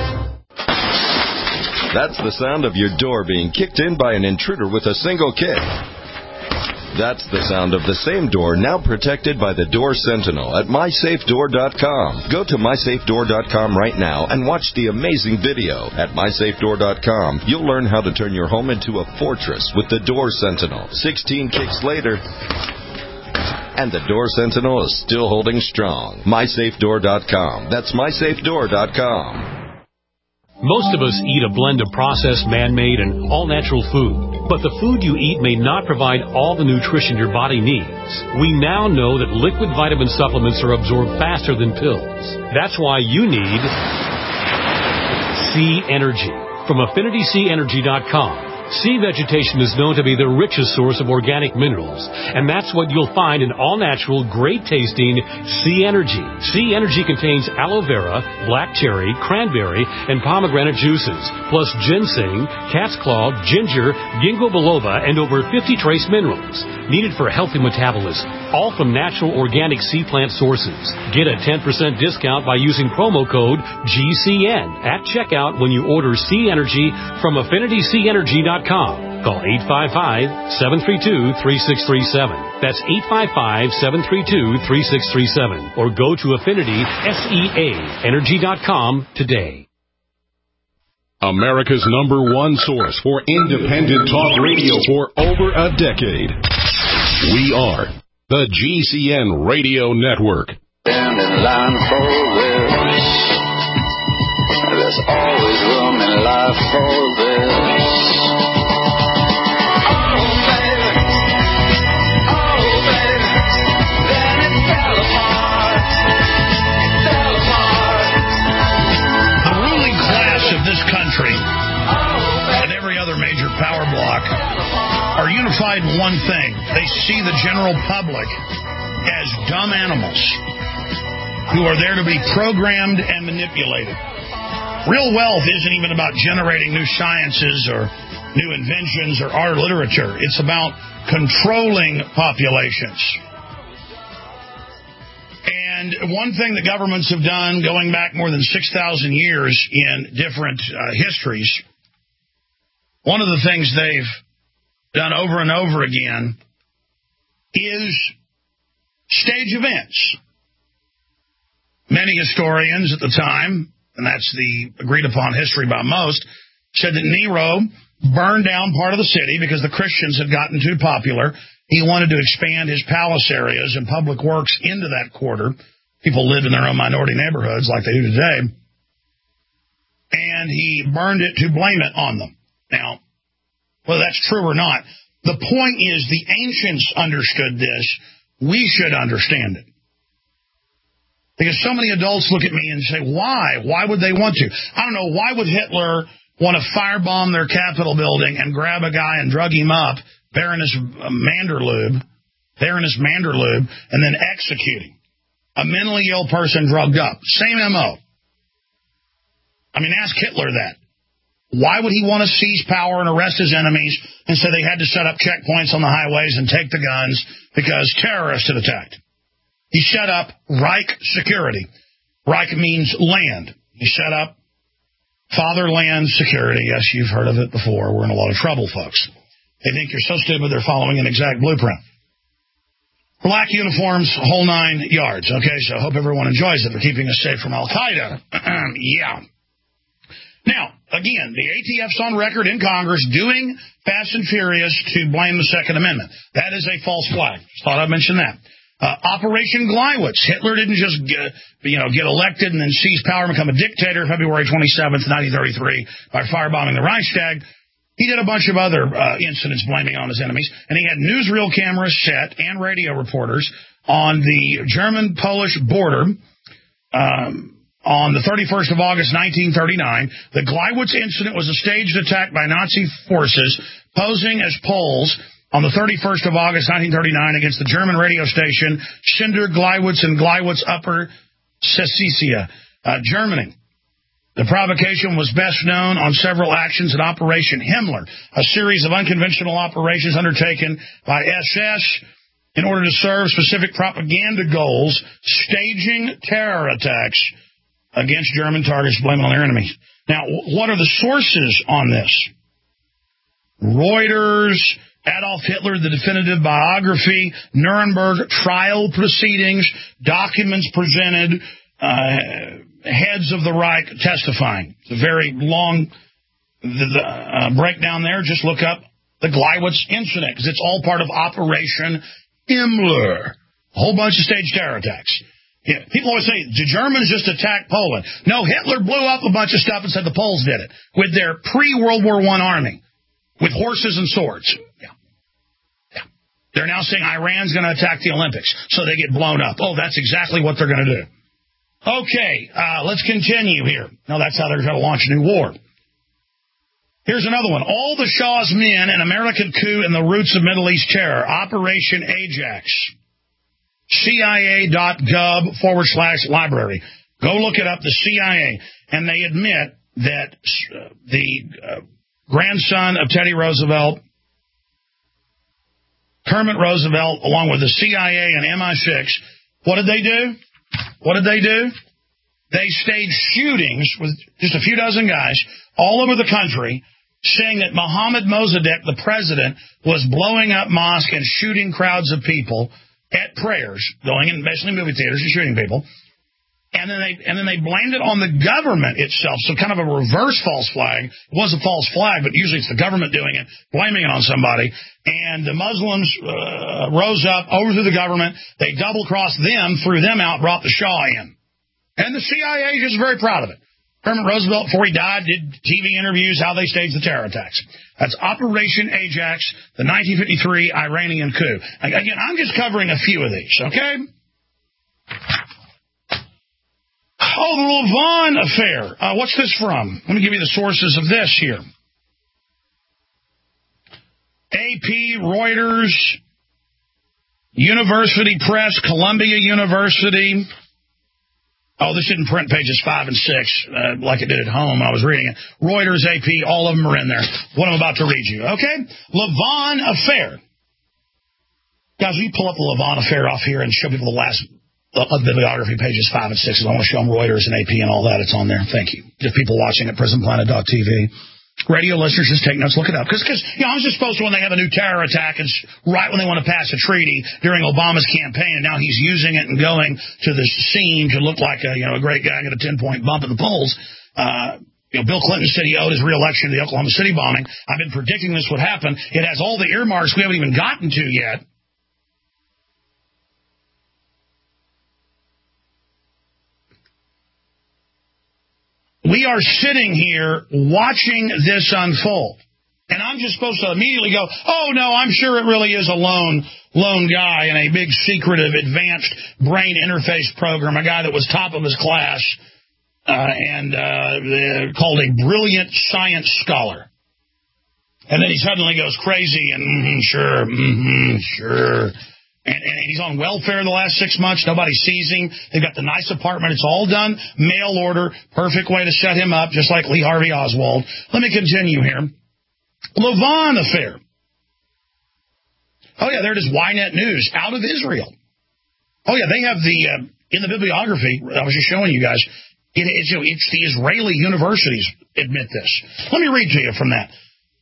That's the sound of your door being kicked in by an intruder with a single kick. That's the sound of the same door now protected by the Door Sentinel at MySafeDoor.com. Go to MySafeDoor.com right now and watch the amazing video. At MySafeDoor.com, you'll learn how to turn your home into a fortress with the Door Sentinel. 16 kicks later, and the Door Sentinel is still holding strong. MySafeDoor.com. That's MySafeDoor.com. Most of us eat a blend of processed, man-made, and all-natural food. But the food you eat may not provide all the nutrition your body needs. We now know that liquid vitamin supplements are absorbed faster than pills. That's why you need Sea Energy from AffinitySeaEnergy.com. Sea vegetation is known to be the richest source of organic minerals, and that's what you'll find in all-natural, great-tasting Sea Energy. Sea Energy contains aloe vera, black cherry, cranberry, and pomegranate juices, plus ginseng, cat's claw, ginger, ginkgo biloba, and over 50 trace minerals needed for a healthy metabolism, all from natural organic sea plant sources. Get a 10% discount by using promo code GCN at checkout when you order Sea Energy from AffinitySeaEnergy.com. Call 855-732-3637. That's 855-732-3637. Or go to AffinitySeaEnergy.com today. America's #1 source for independent talk radio for over a decade. We are the GCN Radio Network. Stand in line for this. There's always room in life for this. And every other major power block are unified in one thing. They see the general public as dumb animals who are there to be programmed and manipulated. Real wealth isn't even about generating new sciences or new inventions or art or literature. It's about controlling populations. And one thing that governments have done going back more than 6,000 years in different histories, one of the things they've done over and over again is stage events. Many historians at the time, and that's the agreed upon history by most, said that Nero burned down part of the city because the Christians had gotten too popular. He wanted to expand his palace areas and public works into that quarter. People lived in their own minority neighborhoods like they do today. And he burned it to blame it on them. Now, whether that's true or not, the point is the ancients understood this. We should understand it. Because so many adults look at me and say, why? Why would they want to? I don't know. Why would Hitler want to firebomb their Capitol building and grab a guy and drug him up, Baroness Manderlube, and then execute him? A mentally ill person drugged up. Same M.O. I mean, ask Hitler that. Why would he want to seize power and arrest his enemies and say they had to set up checkpoints on the highways and take the guns because terrorists had attacked? He set up Reich Security. Reich means land. He set up Fatherland Security. Yes, you've heard of it before. We're in a lot of trouble, folks. They think you're so stupid they're following an exact blueprint. Black uniforms, whole 9 yards. Okay, so I hope everyone enjoys it. They're keeping us safe from Al-Qaeda. Yeah. Now, again, the ATF's on record in Congress doing Fast and Furious to blame the Second Amendment. That is a false flag. Just thought I'd mention that. Operation Gleiwitz. Hitler didn't just get elected and then seize power and become a dictator February 27th, 1933 by firebombing the Reichstag. He did a bunch of other incidents blaming on his enemies, and he had newsreel cameras set and radio reporters on the German-Polish border on the 31st of August, 1939. The Gleiwitz incident was a staged attack by Nazi forces posing as Poles on the 31st of August, 1939, against the German radio station Schinder Gleiwitz in Gleiwitz, Upper Silesia, Germany. The provocation was best known on several actions at Operation Himmler, a series of unconventional operations undertaken by SS in order to serve specific propaganda goals, staging terror attacks against German targets, blaming on their enemies. Now, what are the sources on this? Reuters, Adolf Hitler, the definitive biography, Nuremberg trial proceedings, documents presented, heads of the Reich testifying. It's a very long breakdown there. Just look up the Gleiwitz incident, because it's all part of Operation Himmler. A whole bunch of staged terror attacks. Yeah, people always say, the Germans just attacked Poland. No, Hitler blew up a bunch of stuff and said the Poles did it with their pre-World War I army, with horses and swords. Yeah. They're now saying Iran's going to attack the Olympics, so they get blown up. Oh, that's exactly what they're going to do. Okay, let's continue here. Now, that's how they're going to launch a new war. Here's another one. All the Shah's men, an American coup and the roots of Middle East terror. Operation Ajax. CIA.gov/library. Go look it up, the CIA. And they admit that the grandson of Teddy Roosevelt, Kermit Roosevelt, along with the CIA and MI6, what did they do? They staged shootings with just a few dozen guys all over the country, saying that Mohammad Mossadegh, the president, was blowing up mosques and shooting crowds of people at prayers, going in basically movie theaters and shooting people. And then they blamed it on the government itself. So kind of a reverse false flag. It was a false flag, but usually it's the government doing it, blaming it on somebody. And the Muslims rose up, overthrew the government. They double-crossed them, threw them out, brought the Shah in. And the CIA is just very proud of it. Kermit Roosevelt, before he died, did TV interviews how they staged the terror attacks. That's Operation Ajax, the 1953 Iranian coup. Again, I'm just covering a few of these, okay? Oh, the Lavon affair. What's this from? Let me give you the sources of this here. AP, Reuters, University Press, Columbia University. Oh, this didn't print pages 5 and 6 like it did at home. I was reading it. Reuters, AP, all of them are in there. What I'm about to read you, okay? Lavon affair. Guys, will you pull up the Lavon affair off here and show people the last bibliography, pages 5 and 6. I want to show them Reuters and AP and all that. It's on there. Thank you. Just people watching at prisonplanet.tv. Radio listeners, just take notes. Look it up. Because I was just supposed to when they have a new terror attack, it's right when they want to pass a treaty during Obama's campaign, and now he's using it and going to the scene to look like a great guy and get a 10-point bump in the polls. Bill Clinton said he owed his re-election to the Oklahoma City bombing. I've been predicting this would happen. It has all the earmarks we haven't even gotten to yet. We are sitting here watching this unfold. And I'm just supposed to immediately go, oh, no, I'm sure it really is a lone guy in a big secretive advanced brain interface program, a guy that was top of his class and called a brilliant science scholar. And then he suddenly goes crazy and sure. And he's on welfare the last 6 months. Nobody sees him. They've got the nice apartment. It's all done. Mail order. Perfect way to set him up, just like Lee Harvey Oswald. Let me continue here. Lavon affair. Oh, yeah, there it is. Ynet News out of Israel. Oh, yeah, they have the, in the bibliography, I was just showing you guys, it's the Israeli universities admit this. Let me read to you from that.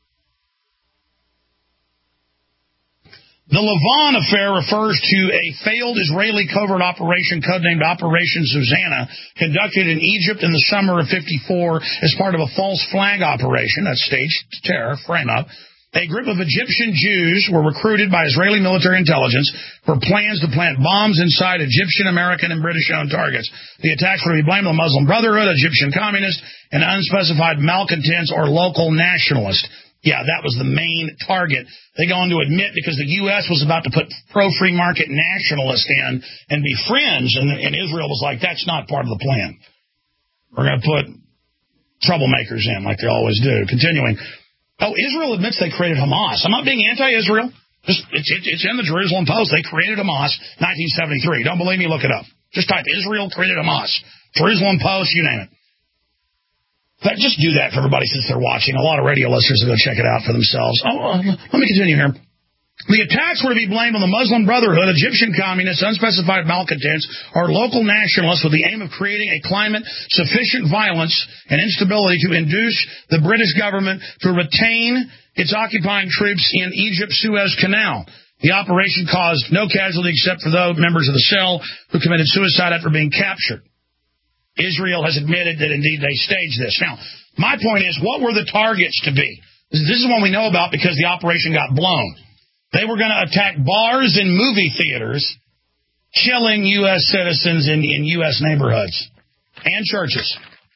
The Lavon affair refers to a failed Israeli covert operation codenamed Operation Susanna, conducted in Egypt in the summer of '54 as part of a false flag operation, that's staged terror, frame-up. A group of Egyptian Jews were recruited by Israeli military intelligence for plans to plant bombs inside Egyptian, American, and British-owned targets. The attacks were to be blamed on the Muslim Brotherhood, Egyptian communists, and unspecified malcontents or local nationalists. Yeah, that was the main target. They go on to admit because the U.S. was about to put pro-free market nationalists in and be friends, and Israel was like, that's not part of the plan. We're going to put troublemakers in like they always do. Continuing. Oh, Israel admits they created Hamas. I'm not being anti-Israel. It's in the Jerusalem Post. They created Hamas 1973. Don't believe me? Look it up. Just type Israel created Hamas. Jerusalem Post, you name it. But just do that for everybody since they're watching. A lot of radio listeners will go check it out for themselves. Let me continue here. The attacks were to be blamed on the Muslim Brotherhood, Egyptian communists, unspecified malcontents, or local nationalists with the aim of creating a climate sufficient violence and instability to induce the British government to retain its occupying troops in Egypt's Suez Canal. The operation caused no casualty except for those members of the cell who committed suicide after being captured. Israel has admitted that, indeed, they staged this. Now, my point is, what were the targets to be? This is one we know about because the operation got blown. They were going to attack bars and movie theaters, killing U.S. citizens in U.S. neighborhoods and churches.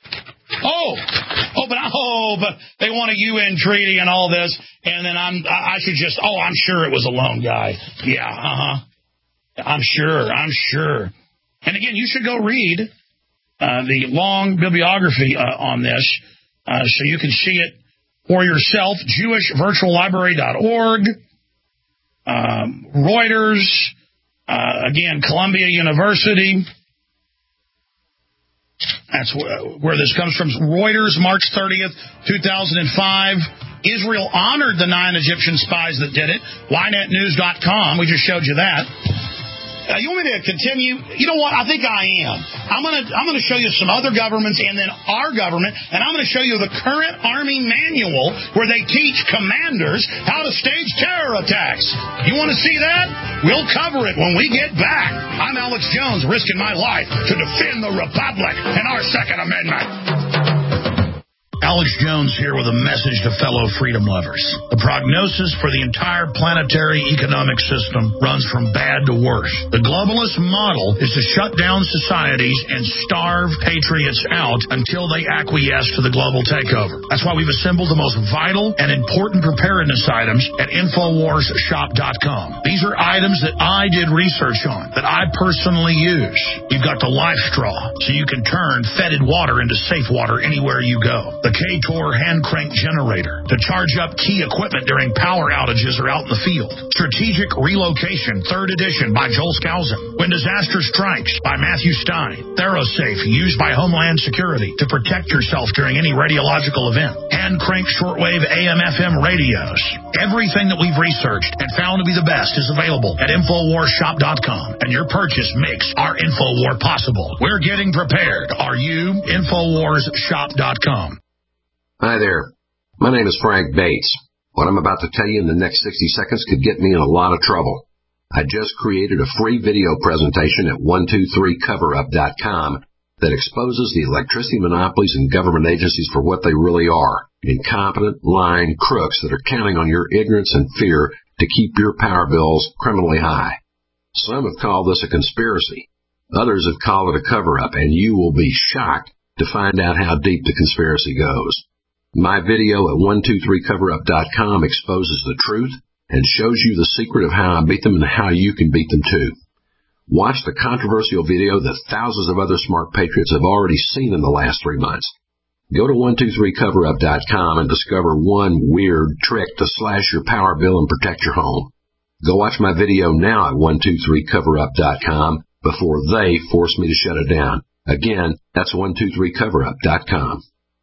But they want a UN treaty and all this, and then I'm sure it was a lone guy. Yeah, I'm sure. And again, you should go read the long bibliography on this, so you can see it for yourself. JewishVirtualLibrary.org, Reuters, again, Columbia University. That's where this comes from. Reuters, March 30th, 2005. Israel honored the 9 Egyptian spies that did it. YNetNews.com. We just showed you that. You want me to continue? You know what? I think I am. I'm going to show you some other governments and then our government, and I'm going to show you the current Army manual where they teach commanders how to stage terror attacks. You want to see that? We'll cover it when we get back. I'm Alex Jones, risking my life to defend the Republic and our Second Amendment. Alex Jones here with a message to fellow freedom lovers. The prognosis for the entire planetary economic system runs from bad to worse. The globalist model is to shut down societies and starve patriots out until they acquiesce to the global takeover. That's why we've assembled the most vital and important preparedness items at InfoWarsShop.com. These are items that I did research on, that I personally use. You've got the Life Straw, so you can turn fetid water into safe water anywhere you go. The K-Tor hand crank generator to charge up key equipment during power outages or out in the field. Strategic Relocation, 3rd edition by Joel Skousen. When Disaster Strikes by Matthew Stein. ThyroSafe, used by Homeland Security to protect yourself during any radiological event. Hand crank shortwave AM/FM radios. Everything that we've researched and found to be the best is available at InfoWarsShop.com, and your purchase makes our InfoWar possible. We're getting prepared. Are you? InfoWarsShop.com. Hi there. My name is Frank Bates. What I'm about to tell you in the next 60 seconds could get me in a lot of trouble. I just created a free video presentation at 123coverup.com that exposes the electricity monopolies and government agencies for what they really are. Incompetent, lying crooks that are counting on your ignorance and fear to keep your power bills criminally high. Some have called this a conspiracy. Others have called it a cover-up, and you will be shocked to find out how deep the conspiracy goes. My video at 123coverup.com exposes the truth and shows you the secret of how I beat them and how you can beat them too. Watch the controversial video that thousands of other smart patriots have already seen in the last 3 months. Go to 123coverup.com and discover one weird trick to slash your power bill and protect your home. Go watch my video now at 123coverup.com before they force me to shut it down. Again, that's 123coverup.com.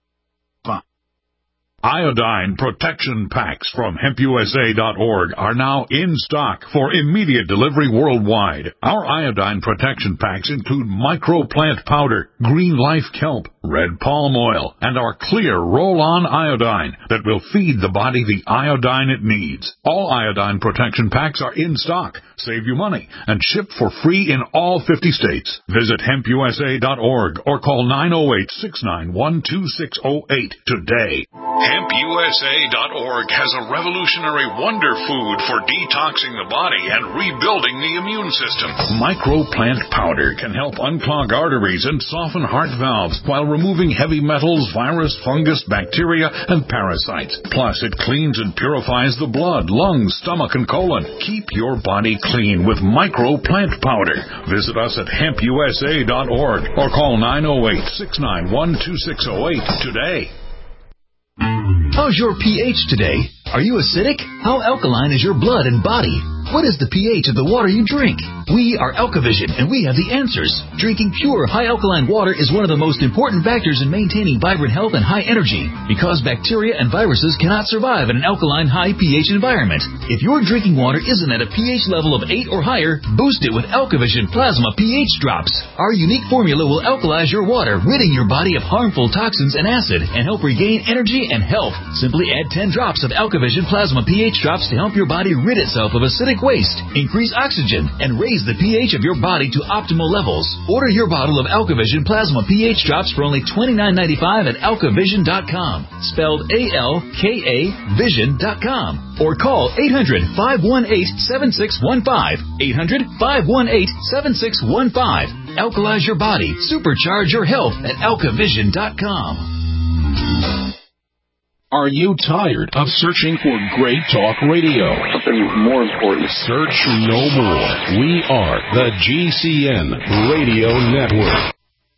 Iodine protection packs from HempUSA.org are now in stock for immediate delivery worldwide. Our iodine protection packs include microplant powder, green life kelp, red palm oil, and our clear roll-on iodine that will feed the body the iodine it needs. All iodine protection packs are in stock, save you money, and shipped for free in all 50 states. Visit HempUSA.org or call 908-691-2608 today. HempUSA.org has a revolutionary wonder food for detoxing the body and rebuilding the immune system. Microplant powder can help unclog arteries and soften heart valves while removing heavy metals, virus, fungus, bacteria, and parasites. Plus, it cleans and purifies the blood, lungs, stomach, and colon. Keep your body clean with Microplant powder. Visit us at HempUSA.org or call 908-691-2608 today. How's your pH today? Are you acidic? How alkaline is your blood and body? What is the pH of the water you drink? We are Alkavision, and we have the answers. Drinking pure, high-alkaline water is one of the most important factors in maintaining vibrant health and high energy, because bacteria and viruses cannot survive in an alkaline, high pH environment. If your drinking water isn't at a pH level of 8 or higher, boost it with Alkavision Plasma pH Drops. Our unique formula will alkalize your water, ridding your body of harmful toxins and acid, and help regain energy and health. Simply add 10 drops of Alkavision Plasma pH Drops to help your body rid itself of acidic waste, increase oxygen, and raise the pH of your body to optimal levels. Order your bottle of Alkavision Plasma pH Drops for only $29.95 at Alkavision.com, spelled A-L-K-A Vision.com, or call 800-518-7615, 800-518-7615. Alkalize your body, supercharge your health at Alkavision.com. Are you tired of searching for great talk radio? Something more important. Search no more. We are the GCN Radio Network.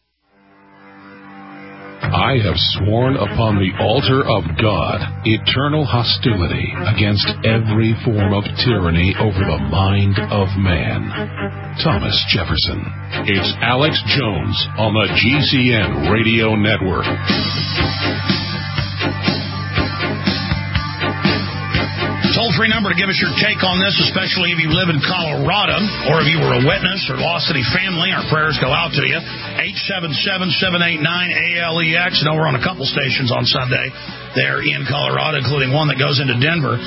I have sworn upon the altar of God eternal hostility against every form of tyranny over the mind of man. Thomas Jefferson. It's Alex Jones on the GCN Radio Network. Toll-free number to give us your take on this, especially if you live in Colorado or if you were a witness or lost any family. Our prayers go out to you. 877-789-ALEX. And over on a couple stations on Sunday there in Colorado, including one that goes into Denver.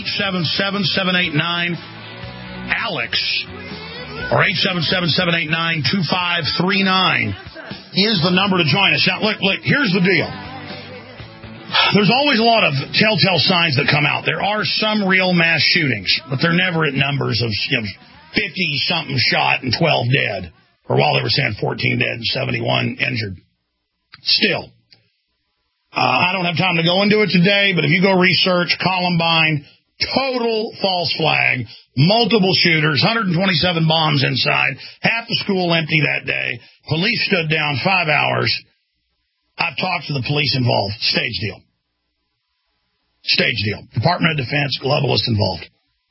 877-789-ALEX or 877-789-2539 is the number to join us. Now, look, here's the deal. There's always a lot of telltale signs that come out. There are some real mass shootings, but they're never at numbers of 50-something shot and 12 dead. Or while they were saying 14 dead and 71 injured. Still, I don't have time to go into it today, but if you go research Columbine, total false flag, multiple shooters, 127 bombs inside, half the school empty that day, police stood down 5 hours. I've talked to the police involved. Stage deal. Stage deal. Department of Defense, globalists involved.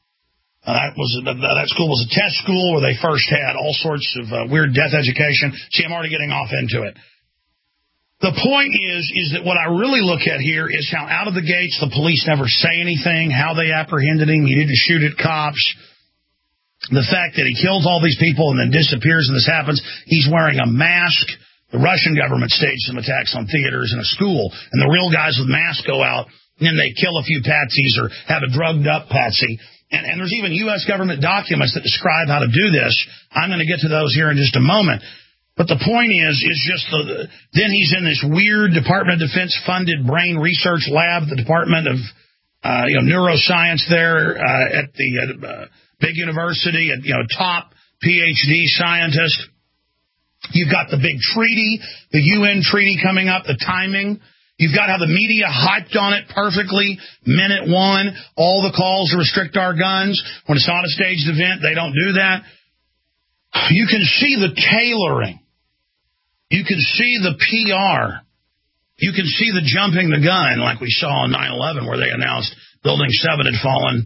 That school was a test school where they first had all sorts of weird death education. See, I'm already getting off into it. The point is that what I really look at here is how out of the gates the police never say anything, how they apprehended him. He didn't shoot at cops. The fact that he kills all these people and then disappears and this happens. He's wearing a mask. The Russian government staged some attacks on theaters and a school, and the real guys with masks go out, and then they kill a few patsies or have a drugged-up patsy. And there's even U.S. government documents that describe how to do this. I'm going to get to those here in just a moment. But the point is just then he's in this weird Department of Defense-funded brain research lab, the Department of Neuroscience there at the big university, top PhD scientist. You've got the big treaty, the UN treaty coming up, the timing. You've got how the media hyped on it perfectly. Minute one, all the calls to restrict our guns. When it's not a staged event, they don't do that. You can see the tailoring. You can see the PR. You can see the jumping the gun like we saw on 9/11 where they announced Building 7 had fallen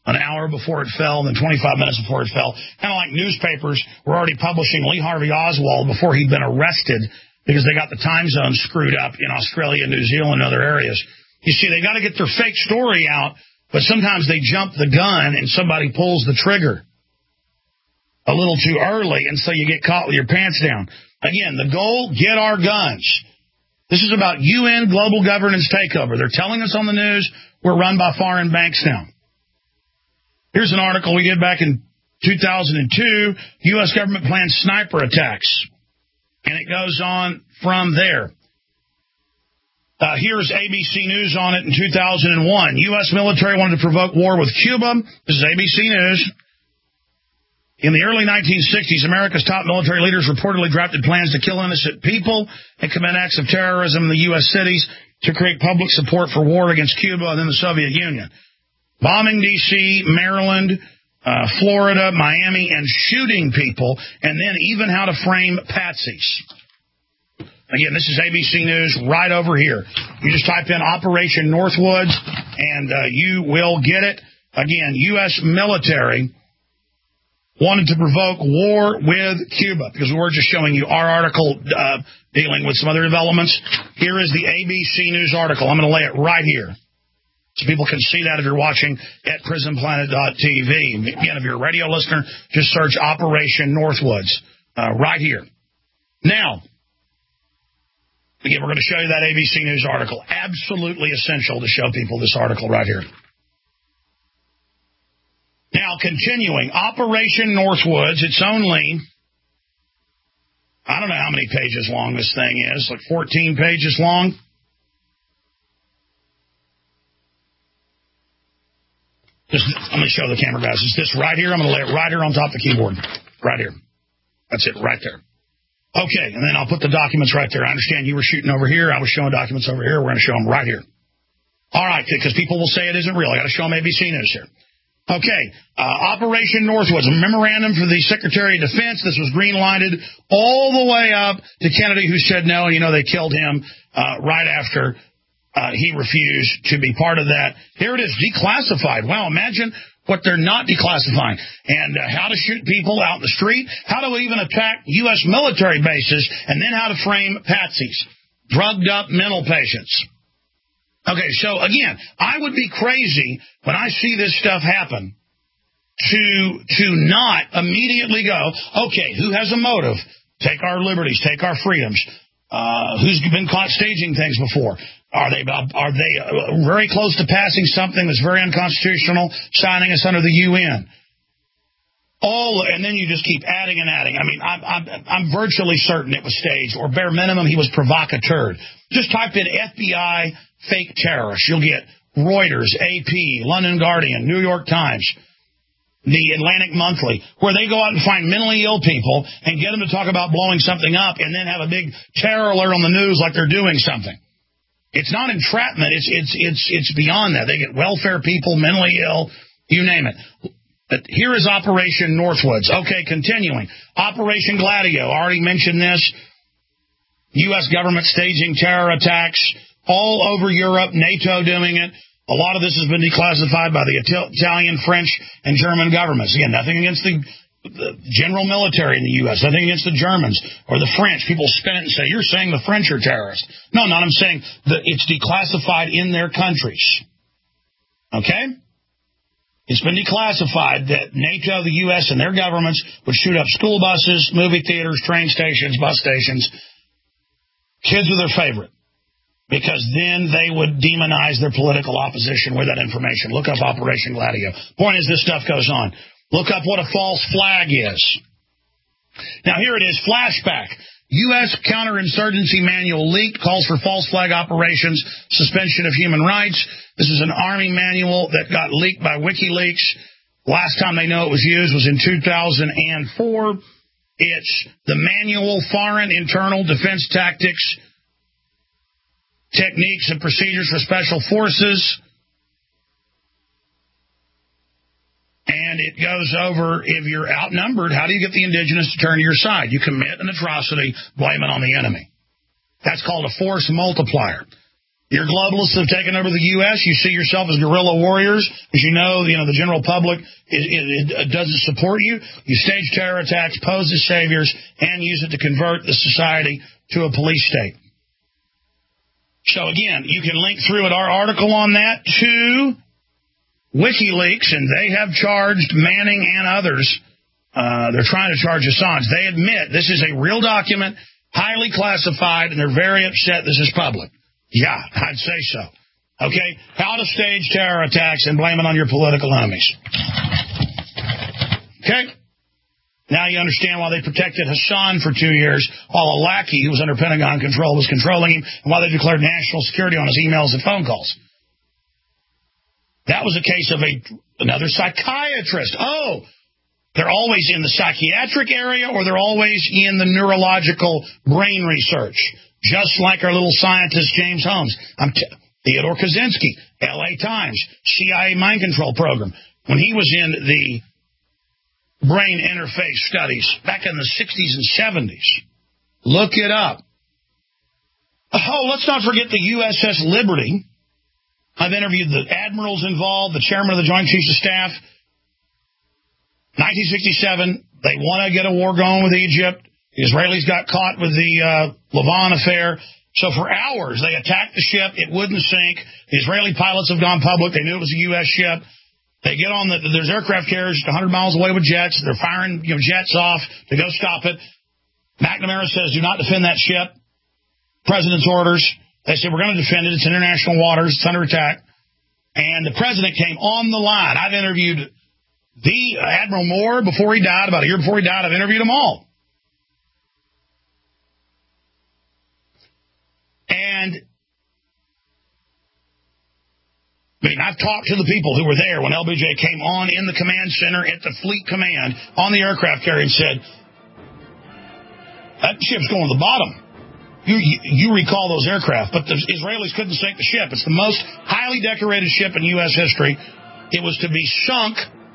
an hour before it fell, and then 25 minutes before it fell. Kind of like newspapers were already publishing Lee Harvey Oswald before he'd been arrested because they got the time zone screwed up in Australia, New Zealand, and other areas. You see, they got to get their fake story out, but sometimes they jump the gun and somebody pulls the trigger a little too early, and so you get caught with your pants down. Again, the goal, get our guns. This is about UN global governance takeover. They're telling us on the news we're run by foreign banks now. Here's an article we did back in 2002. U.S. government plans sniper attacks. And it goes on from there. Here's ABC News on it in 2001. U.S. military wanted to provoke war with Cuba. This is ABC News. In the early 1960s, America's top military leaders reportedly drafted plans to kill innocent people and commit acts of terrorism in the U.S. cities to create public support for war against Cuba and then the Soviet Union. Bombing D.C., Maryland, Florida, Miami, and shooting people, and then even how to frame patsies. Again, this is ABC News right over here. You just type in Operation Northwoods, and you will get it. Again, U.S. military wanted to provoke war with Cuba, because we're just showing you our article dealing with some other developments. Here is the ABC News article. I'm going to lay it right here so people can see that if you're watching at prisonplanet.tv. Again, if you're a radio listener, just search Operation Northwoods right here. Now, again, we're going to show you that ABC News article. Absolutely essential to show people this article right here. Now, continuing, Operation Northwoods, it's only, I don't know how many pages long this thing is, like 14 pages long. I'm going to show the camera, guys. It's this right here. I'm going to lay it right here on top of the keyboard. Right here. That's it, right there. Okay, and then I'll put the documents right there. I understand you were shooting over here. I was showing documents over here. We're going to show them right here. All right, because people will say it isn't real. I got to show them ABC News here. Okay, Operation Northwoods, a memorandum for the Secretary of Defense. This was green-lighted all the way up to Kennedy, who said no. You know, they killed him right after he refused to be part of that. Here it is, declassified. Wow, imagine what they're not declassifying. And how to shoot people out in the street, how to even attack U.S. military bases, and then how to frame patsies, drugged-up mental patients. Okay, so again, I would be crazy when I see this stuff happen to not immediately go, okay, who has a motive? Take our liberties, take our freedoms. Who's been caught staging things before? Are they very close to passing something that's very unconstitutional, signing us under the UN? And then you just keep adding and adding. I mean, I'm virtually certain it was staged, or bare minimum, he was provocateur. Just type in FBI fake terrorists. You'll get Reuters, AP, London Guardian, New York Times, the Atlantic Monthly, where they go out and find mentally ill people and get them to talk about blowing something up and then have a big terror alert on the news like they're doing something. It's not entrapment. It's beyond that. They get welfare people, mentally ill, you name it. But here is Operation Northwoods. Okay, continuing. Operation Gladio. Already mentioned this. U.S. government staging terror attacks all over Europe, NATO doing it. A lot of this has been declassified by the Italian, French, and German governments. Again, nothing against the general military in the U.S., nothing against the Germans or the French. People spin it and say, you're saying the French are terrorists. No, I'm saying that it's declassified in their countries. Okay? It's been declassified that NATO, the U.S., and their governments would shoot up school buses, movie theaters, train stations, bus stations. Kids are their favorite, because then they would demonize their political opposition with that information. Look up Operation Gladio. Point is, this stuff goes on. Look up what a false flag is. Now, here it is, flashback. U.S. counterinsurgency manual leaked, calls for false flag operations, suspension of human rights. This is an Army manual that got leaked by WikiLeaks. Last time they know it was used was in 2004. It's the manual, Foreign Internal Defense Tactics, Techniques and Procedures for Special Forces. And it goes over, if you're outnumbered, how do you get the indigenous to turn to your side? You commit an atrocity, blame it on the enemy. That's called a force multiplier. Your globalists have taken over the U.S. You see yourself as guerrilla warriors, because you know the general public it doesn't support you. You stage terror attacks, pose as saviors, and use it to convert the society to a police state. So again, you can link through at our article on that to WikiLeaks, and they have charged Manning and others. They're trying to charge Assange. They admit this is a real document, highly classified, and they're very upset this is public. Yeah, I'd say so. Okay, how to stage terror attacks and blame it on your political enemies. Okay, now you understand why they protected Hassan for 2 years while a lackey who was under Pentagon control was controlling him, and why they declared national security on his emails and phone calls. That was a case of another psychiatrist. Oh, they're always in the psychiatric area, or they're always in the neurological brain research. Just like our little scientist, James Holmes. Theodore Kaczynski, L.A. Times, CIA mind control program. When he was in the brain interface studies back in the 60s and 70s. Look it up. Oh, let's not forget the USS Liberty. I've interviewed the admirals involved, the chairman of the Joint Chiefs of Staff. 1967, they want to get a war going with Egypt. The Israelis got caught with the Lavon affair. So for hours, they attacked the ship. It wouldn't sink. The Israeli pilots have gone public. They knew it was a U.S. ship. They get on there's aircraft carriers 100 miles away with jets. They're firing jets off to go stop it. McNamara says, do not defend that ship. President's orders. They said, we're going to defend it. It's international waters. It's under attack. And the president came on the line. I've interviewed the Admiral Moore before he died, about a year before he died. I've interviewed them all. And I've talked to the people who were there when LBJ came on in the command center at the Fleet Command on the aircraft carrier and said, that ship's going to the bottom. You recall those aircraft, but the Israelis couldn't sink the ship. It's the most highly decorated ship in U.S. history. It was to be sunk.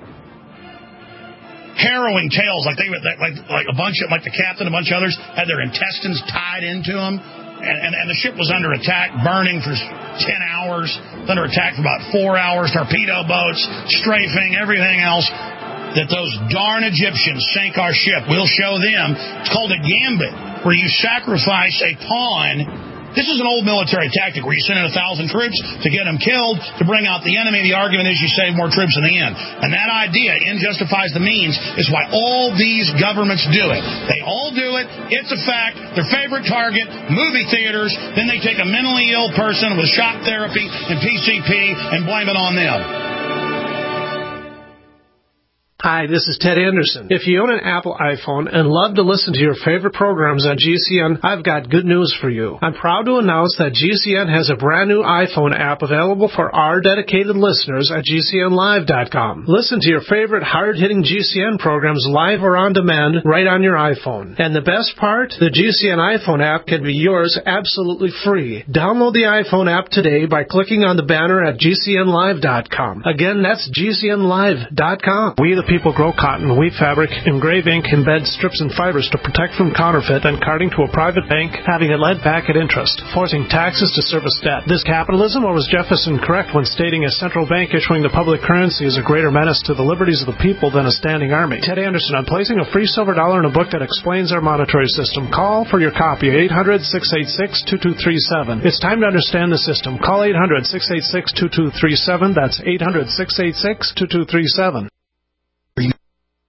Harrowing tales, like a bunch of, like the captain, a bunch of others had their intestines tied into them. And the ship was under attack, burning for 10 hours, under attack for about 4 hours, torpedo boats, strafing, everything else. That those darn Egyptians sank our ship. We'll show them. It's called a gambit, where you sacrifice a pawn. This is an old military tactic where you send in 1,000 troops to get them killed, to bring out the enemy. The argument is you save more troops in the end. And that idea, end justifies the means, is why all these governments do it. They all do it. It's a fact. Their favorite target, movie theaters. Then they take a mentally ill person with shock therapy and PCP and blame it on them. Hi, this is Ted Anderson. If you own an Apple iPhone and love to listen to your favorite programs on GCN, I've got good news for you. I'm proud to announce that GCN has a brand new iPhone app available for our dedicated listeners at GCNlive.com. Listen to your favorite hard-hitting GCN programs live or on demand right on your iPhone. And the best part? The GCN iPhone app can be yours absolutely free. Download the iPhone app today by clicking on the banner at GCNlive.com. Again, that's GCNlive.com. We, the people, grow cotton, weave fabric, engrave ink, embed strips and fibers to protect from counterfeit, then carting to a private bank, having it led back at interest, forcing taxes to service debt. This capitalism, or was Jefferson correct when stating a central bank issuing the public currency is a greater menace to the liberties of the people than a standing army? Ted Anderson, I'm placing a free silver dollar in a book that explains our monetary system. Call for your copy, 800-686-2237. It's time to understand the system. Call 800-686-2237. That's 800-686-2237.